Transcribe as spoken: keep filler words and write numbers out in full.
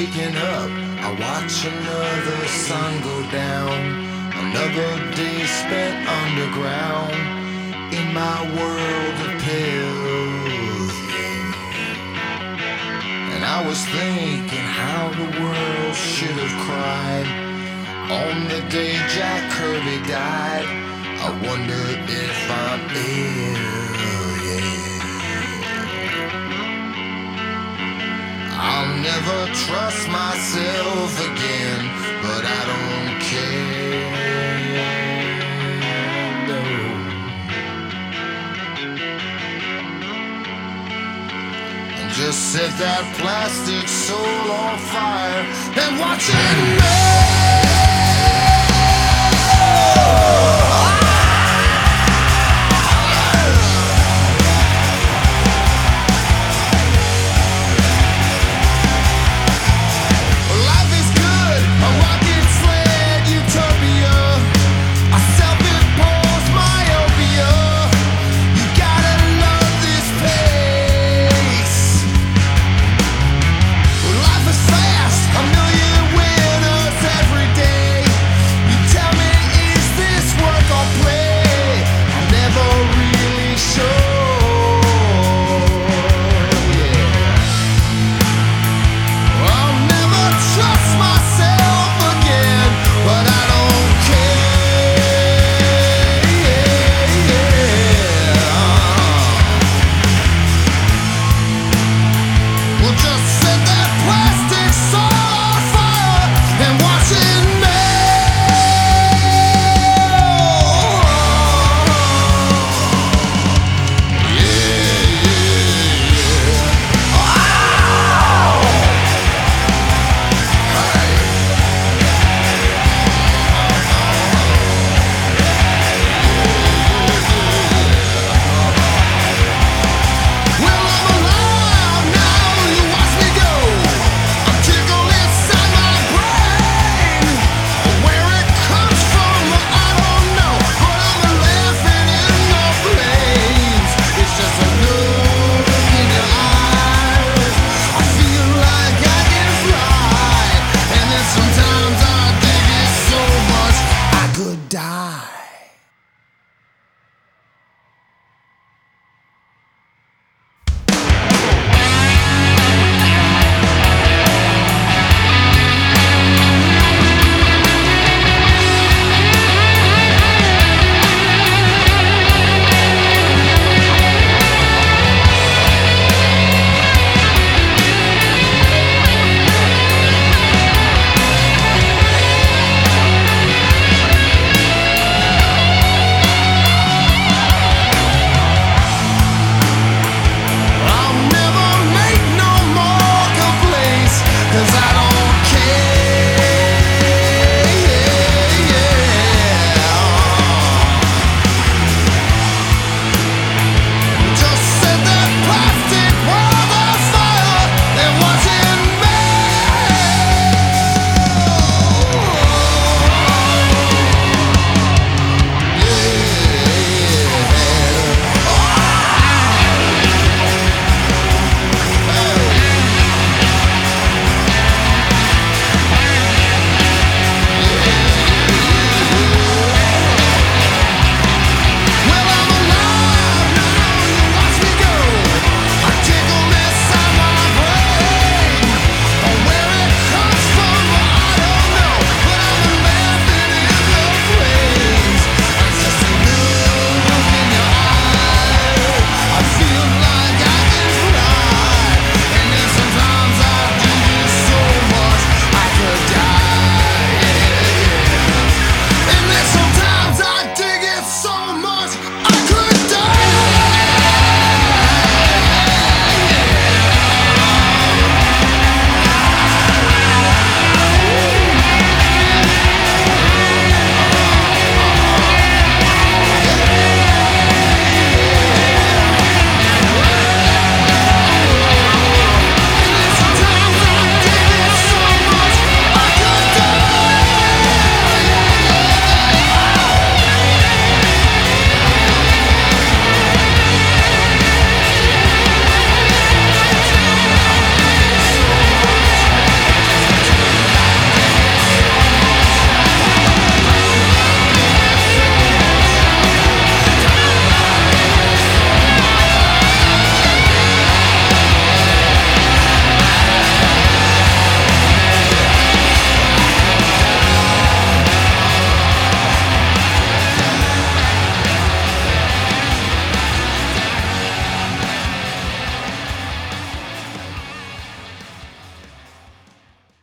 waking up, I watch another sun go down. Another day spent underground in my world of pills. And I was thinking how the world should have cried on the day Jack Kirby died. I wonder if I'm ill, yeah. I'll never trust myself again, but I don't care, no. And just set that plastic soul on fire and watch it melt.